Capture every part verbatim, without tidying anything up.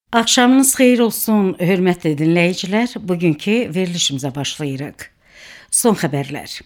Axşamınız xeyir olsun, hörmətli dinləyicilər. Bugünkü verilişimizə başlayırıq. Son xəbərlər.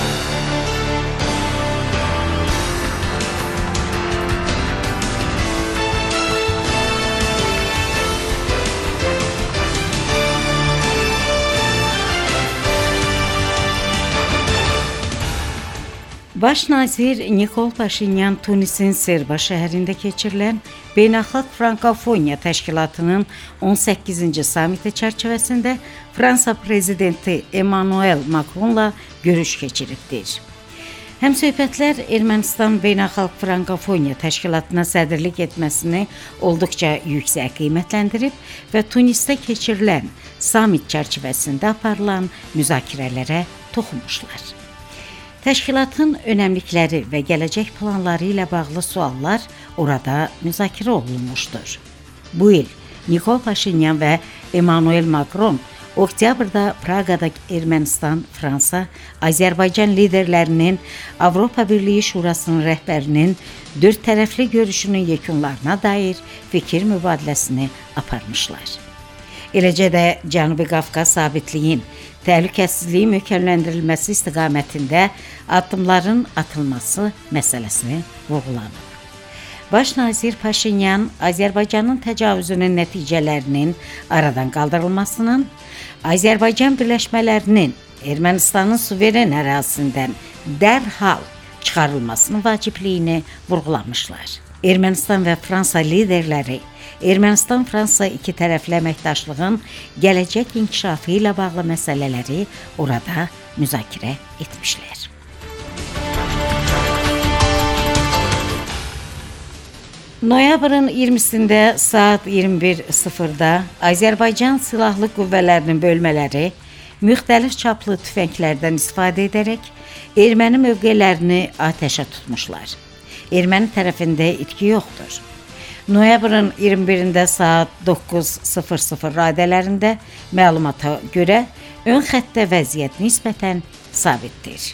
Baş nazir Nikol Paşinyan Tunisin Serba şəhərində keçirilən Beynəlxalq Frankofoniya Təşkilatının on səkkizinci samiti çərçivəsində Fransa prezidenti Emmanuel Macronla görüş keçiribdir. Həmsöhbətlər Ermənistan Beynəlxalq Frankofoniya Təşkilatına sədrlik etməsini olduqca yüksək qiymətləndirib və Tunisdə keçirilən samit çərçivəsində aparılan müzakirələrə toxunmuşlar. Təşkilatın önəmlikləri və gələcək planları ilə bağlı suallar orada müzakirə olunmuşdur. Bu il Nikol Paşinyan və Emmanuel Macron oktyabrda Praqada Ermənistan, Fransa, Azərbaycan liderlərinin, Avropa Birliyi Şurasının rəhbərinin dörd tərəfli görüşünün yekunlarına dair fikir mübadiləsini aparmışlar. Eləcə də Cənubi Qafqaz sabitliyin, təhlükəsizliyin möhkəmləndirilməsi istiqamətində addımların atılması məsələsini vurğulanıb. Baş nazir Paşinyan Azərbaycanın təcavüzünün nəticələrinin aradan qaldırılmasının, Azərbaycan birləşmələrinin Ermənistanın suveren ərazisindən dərhal çıxarılmasının vacibliyini vurğulamışlar. Ermənistan və Fransa liderləri Ermənistan-Fransa iki tərəfli əməkdaşlığın gələcək inkişafı ilə bağlı məsələləri orada müzakirə etmişlər. Noyabrın iyirmisində saat iyirmi bir sıfırda Azərbaycan Silahlı Qüvvələrinin bölmələri müxtəlif çaplı tüfənglərdən istifadə edərək erməni mövqelərini atəşə tutmuşlar. Erməni tərəfində itki yoxdur. Noyabrın iyirmi birində saat doqquz sıfır sıfır radələrində məlumata görə ön xəttdə vəziyyət nisbətən sabitdir.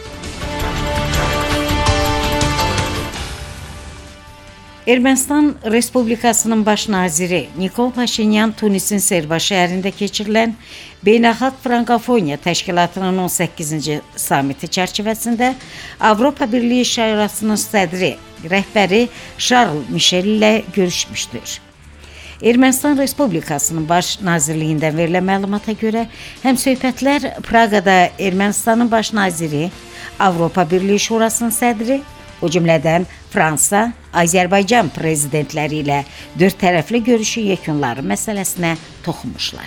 Ermənistan Respublikasının baş naziri Nikol Paşinyan Tunisin Serba şəhərində keçirilən Beynəlxalq Frankofoniya Təşkilatının on səkkizinci samiti çərçivəsində Avropa Birliyi Şurasının sədri, rəhbəri Charles Michel ilə görüşmüşdür. Ermənistan Respublikasının baş nazirliyindən verilən məlumata görə həmsöhbətlər Praqada Ermənistanın baş naziri, Avropa Birliyi Şurasının sədri, o cümlədən Fransa, Azərbaycan prezidentləri ilə dörd tərəfli görüşün yekunları məsələsinə toxunmuşlar.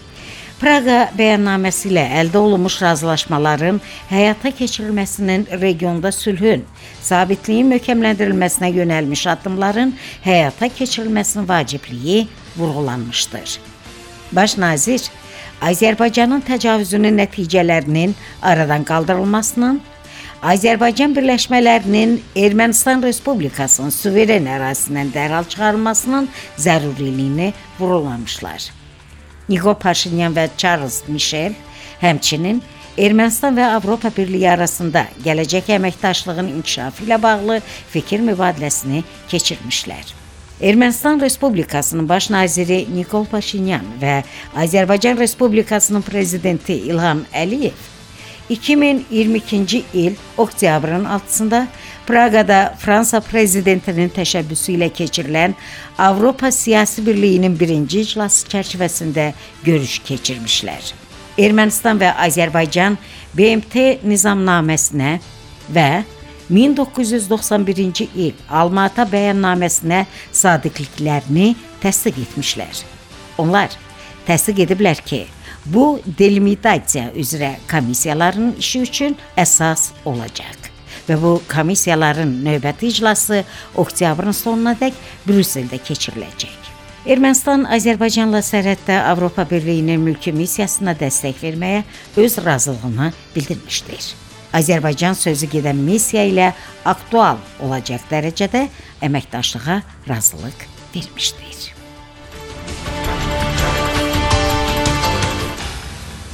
Praqa bəyannaməsi ilə əldə olunmuş razılaşmaların həyata keçirilməsinin regionda sülhün, sabitliyin möhkəmləndirilməsinə yönəlmiş addımların həyata keçirilməsinin vacibliyi vurğulanmışdır. Baş nazir Azərbaycanın təcavüzünün nəticələrinin aradan qaldırılmasının, Azərbaycan birləşmələrinin Ermənistan Respublikasının suveren ərazisindən dərhal çıxarılmasının zəruriliyini vurğulamışlar. Nikol Paşinyan və Charles Michel həmçinin Ermənistan və Avropa Birliyi arasında gələcək əməkdaşlığın inkişafı ilə bağlı fikir mübadiləsini keçirmişlər. Ermənistan Respublikasının baş naziri Nikol Paşinyan və Azərbaycan Respublikasının prezidenti İlham Əliyev iki min iyirmi ikinci il oktyabrın altısında Praqada Fransa prezidentinin təşəbbüsü ilə keçirilən Avropa Siyasi Birliyinin birinci iclası çərçivəsində görüş keçirmişlər. Ermənistan və Azərbaycan B M T nizamnaməsinə və min doqquz yüz doxsan birinci il Alma-Ata bəyannaməsinə sadiqliklərini təsdiq etmişlər. Onlar təsdiq ediblər ki, bu delimitasiya üzrə komissiyaların işi üçün əsas olacaq və bu komissiyaların növbəti iclası oktyabrın sonunadək Brüsseldə keçiriləcək. Ermənistan Azərbaycanla sərhəddə Avropa Birliyinin mülki missiyasına dəstək verməyə öz razılığını bildirmişdir. Azərbaycan sözü gedən missiya ilə aktual olacaq dərəcədə əməkdaşlığa razılıq vermişdir.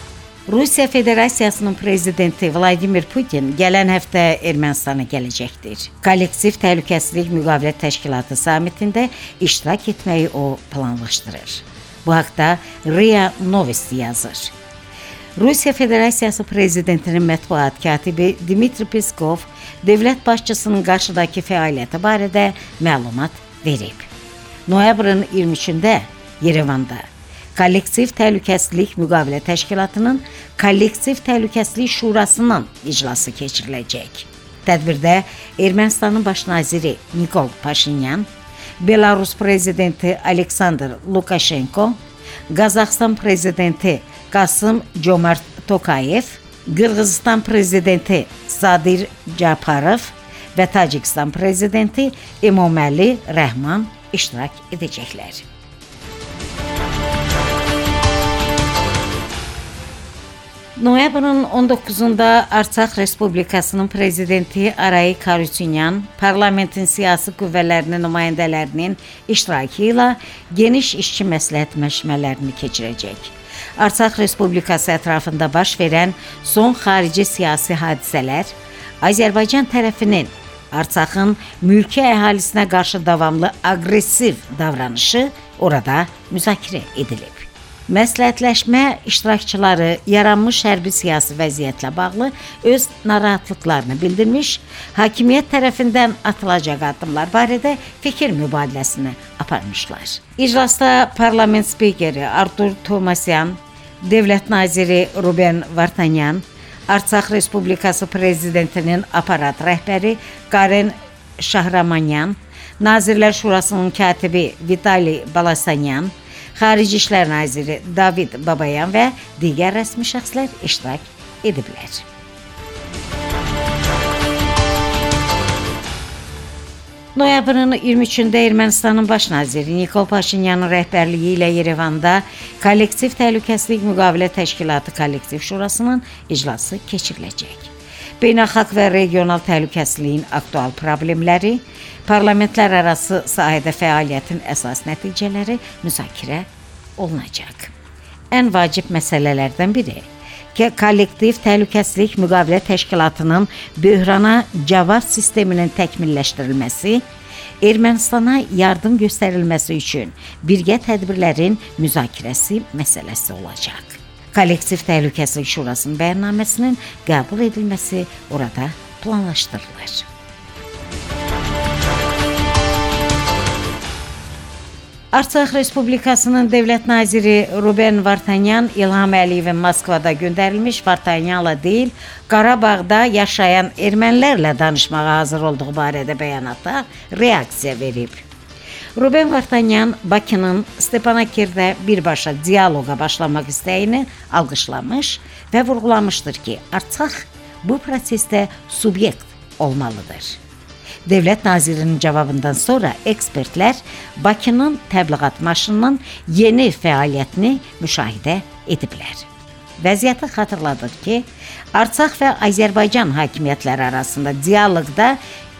Rusiya Federasiyasının prezidenti Vladimir Putin gələn həftə Ermənistana gələcəkdir. Kollektiv Təhlükəsizlik Müqavilə Təşkilatı samitində iştirak etməyi o planlaşdırır. Bu haqda R I A Novosti yazır. Rusiya Federasiyası prezidentinin mətbuat katibi Dmitri Peskov dövlət başçısının qarşıdakı fəaliyyəti barədə məlumat verib. Noyabrın iyirmi üçündə Yerevanda Kollektiv Təhlükəsizlik Müqavilə Təşkilatının Kollektiv Təhlükəsizlik Şurasının iclası keçiriləcək. Tədbirdə Ermənistanın baş naziri Nikol Paşinyan, Belarus prezidenti Aleksandr Lukashenko, Qazaxıstan prezidenti Qasım Comart Tokayev, Qırğızistan prezidenti Sadir Japarov və Tacikistan prezidenti Emomali Rəhman iştirak edəcəklər. Noyabrın on doqquzunda Artsaq Respublikasının prezidenti Arayik Harutyunyan parlamentin siyasi qüvvələrinin nümayəndələrinin iştirakı ilə geniş işçi məsləhət məşmələrini keçirəcək. Artsaq Respublikası ətrafında baş verən son xarici siyasi hadisələr Azərbaycan tərəfinin Artsaqın mülki əhalisinə qarşı davamlı aqressiv davranışı orada müzakirə edilib. Məsləhətləşmə iştirakçıları yaranmış hərbi siyasi vəziyyətlə bağlı öz narahatlıqlarını bildirmiş, hakimiyyət tərəfindən atılacaq addımlar barədə fikir mübadiləsini aparmışlar. İclasda parlament spikeri Artur Tomasyan, dövlət naziri Ruben Vartanyan, Artsaq Respublikası prezidentinin aparat rəhbəri Karen Şahramanyan, Nazirlər Şurasının katibi Vitali Balasanyan, Xarici İşlər naziri David Babayan və digər rəsmi şəxslər iştirak ediblər. Noyabrın iyirmi üçündə Ermənistanın baş naziri Nikol Paşinyanın rəhbərliyi ilə Yerevanda Kollektiv Təhlükəsizlik Müqavilə Təşkilatı Kollektiv Şurasının iclası keçiriləcək. Beynəlxalq və regional təhlükəsizliyin aktual problemləri, parlamentlər arası sahədə fəaliyyətin əsas nəticələri müzakirə olunacaq. Ən vacib məsələlərdən biri ki, Kollektiv Təhlükəsizlik Müqavilə Təşkilatının böhrana cavab sisteminin təkmilləşdirilməsi, Ermənistana yardım göstərilməsi üçün birgə tədbirlərin müzakirəsi məsələsi olacaq. Kollektiv Təhlükəsizlik Şurasının bəyannaməsinin qəbul edilməsi orada planlaşdırılır. Artsaq Respublikasının dövlət naziri Ruben Vartanyan İlham Əliyevin Moskvada göndərilmiş Vartanyanla deyil, Qarabağda yaşayan ermənilərlə danışmağa hazır olduğu barədə bəyanata reaksiya verib. Ruben Vartanyan Bakının Stepanakert-də birbaşa dialoqa başlamaq istəyini alqışlamış və vurğulamışdır ki, Artsaq bu prosesdə subyekt olmalıdır. Dövlət nazirinin cavabından sonra ekspertlər Bakının təbliğat maşınının yeni fəaliyyətini müşahidə ediblər. Vəziyyəti xatırladır ki, Artsaq və Azərbaycan hakimiyyətləri arasında dialoqda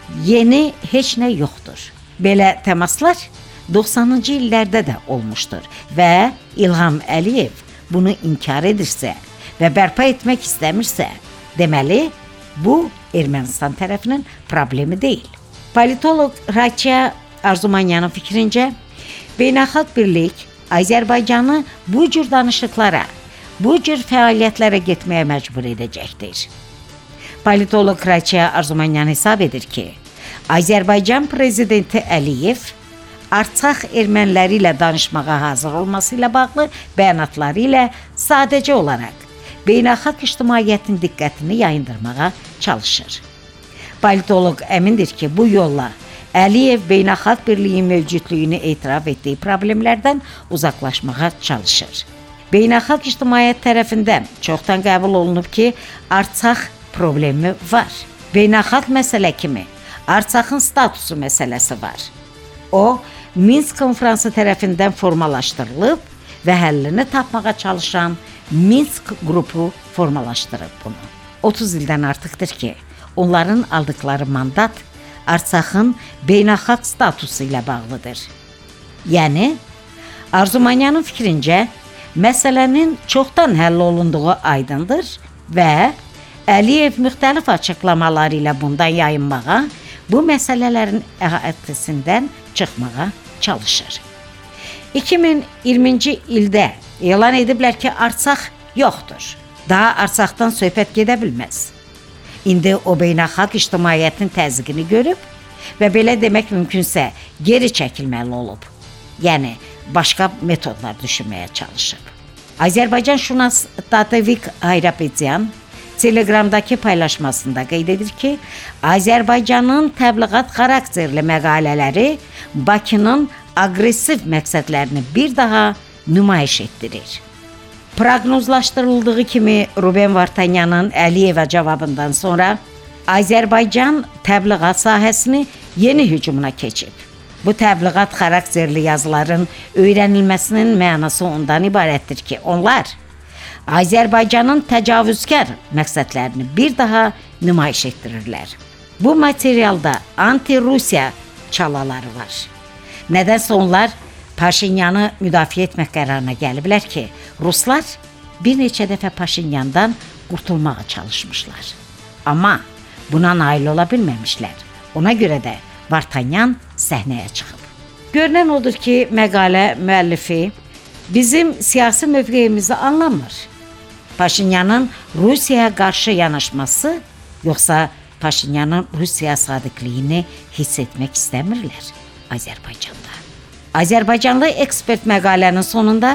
yeni heç nə yoxdur. Belə təmaslar doxsanıncı illərdə də olmuşdur və İlham Əliyev bunu inkar edirsə və bərpa etmək istəmirsə, deməli, bu Ermənistan tərəfinin problemi deyil. Politoloq Raçya Arzumanyanın fikrincə, beynəlxalq birlik Azərbaycanı bu cür danışıqlara, bu cür fəaliyyətlərə getməyə məcbur edəcəkdir. Politoloq Raçya Arzumanyan hesab edir ki, Azərbaycan prezidenti Əliyev Artsaq erməniləri ilə danışmağa hazır olması ilə bağlı bəyanatları ilə sadəcə olaraq beynəlxalq ictimaiyyətin diqqətini yayındırmağa çalışır. Politoloq əmindir ki, bu yolla Əliyev beynəlxalq birliyin mövcudluğunu etiraf etdiyi problemlərdən uzaqlaşmağa çalışır. Beynəlxalq ictimaiyyət tərəfindən çoxdan qəbul olunub ki, Artsaq problemi var. Beynəlxalq məsələ kimi Artsaqın statusu məsələsi var. O, Minsk konfransı tərəfindən formalaşdırılıb və həllini tapmağa çalışan Minsk qrupu formalaşdırıb bunu. otuz ildən artıqdır ki, onların aldıqları mandat Artsaqın beynəlxalq statusu ilə bağlıdır. Yəni, Arzumanyanın fikrincə, məsələnin çoxdan həll olunduğu aydındır və Əliyev müxtəlif açıqlamaları ilə bundan yayınmağa, bu məsələlərin əhatəsindən çıxmağa çalışır. iki min iyirminci ildə elan ediblər ki, Artsaq yoxdur. Daha Artsaqdan söhbət gedə bilməz. İndi o beynəlxalq ictimaiyyətin təzyiqini görüb və belə demək mümkünsə geri çəkilməli olub. Yəni başqa metodlar düşünməyə çalışıb. Azərbaycan şünas Tatevik Hayrapetyan Telegramdakı paylaşmasında qeyd edir ki, Azərbaycanın təbliğat xarakterli məqalələri Bakının aqressiv məqsədlərini bir daha nümayiş etdirir. Proqnozlaşdırıldığı kimi Ruben Vartanyanın Əliyevə cavabından sonra Azərbaycan təbliğat sahəsini yeni hücumuna keçib. Bu təbliğat xarakterli yazıların öyrənilməsinin mənası ondan ibarətdir ki, onlar Azərbaycanın təcavüzkar məqsədlərini bir daha nümayiş etdirirlər. Bu materialda anti-Rusiya çalaları var. Nədənsə onlar Paşinyanı müdafiə etmək qərarına gəliblər ki, Ruslar bir neçə dəfə Paşinyandan qurtulmağa çalışmışlar. Amma buna nail ola bilməmişlər. Ona görə də Vartanyan səhnəyə çıxıb. Görünən odur ki, məqalə müəllifi bizim siyasi mövqeyimizi anlamır. Paşinyanın Rusiyaya qarşı yanaşması, yoxsa Paşinyanın Rusiya sadiqliyini hiss etmək istəmirlər Azərbaycanda. Azərbaycanlı ekspert məqalənin sonunda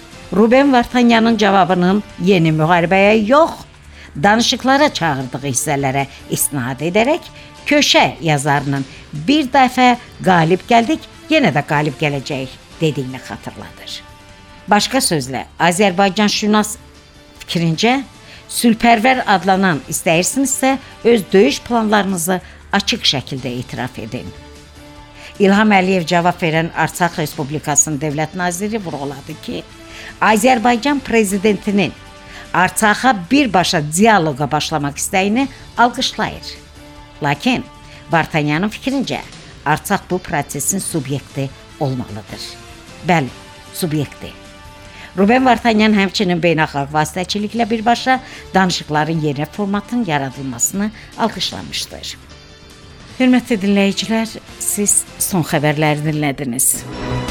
Ruben Vartanyanın cavabının yeni müharibəyə yox, danışıqlara çağırdığı hissələrə istinad edərək köşə yazarının bir dəfə qalib gəldik, yenə də qalib gələcəyik dediyini xatırladır. Başqa sözlə, Azərbaycan şünas fikrincə, sülhpərvər adlanan istəyirsinizsə, öz döyüş planlarınızı açıq şəkildə etiraf edin. İlham Əliyev cavab verən Artsaq Respublikasının dövlət naziri vurğuladı ki, Azərbaycan prezidentinin Artsaqa birbaşa dialoqa başlamaq istəyini alqışlayır. Lakin Vartanyanın fikrincə, Artsaq bu prosesin subyekti olmalıdır. Bəli, subyekti. Ruben Vartanyan həmçinin beynəlxalq vasitəçiliklə birbaşa danışıqların yeni formatın yaradılmasını alqışlamışdır. Hörmətli dinləyicilər, siz son xəbərləri dinlədiniz.